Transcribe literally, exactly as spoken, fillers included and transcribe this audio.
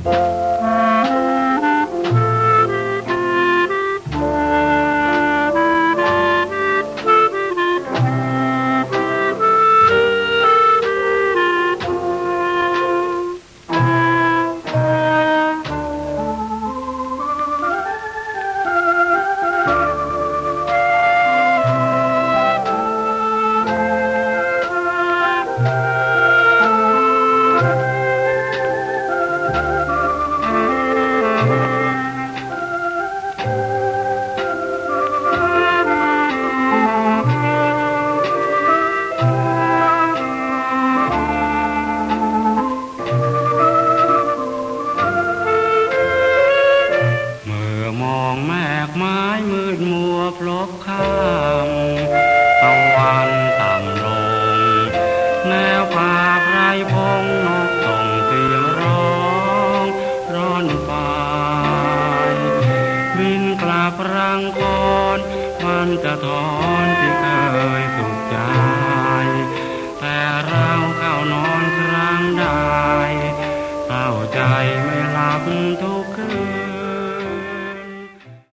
แมกไม้มืดมัวพลบข้ามตะวันต่ำลงแนวป่าไพรพงนกส่งเสียงร้องร้อนไปบินกลับรังคอนมันจะถอนที่เคยสุขใจแต่เราเข้านอนครั้งใดเศร้าใจไม่หลับทุ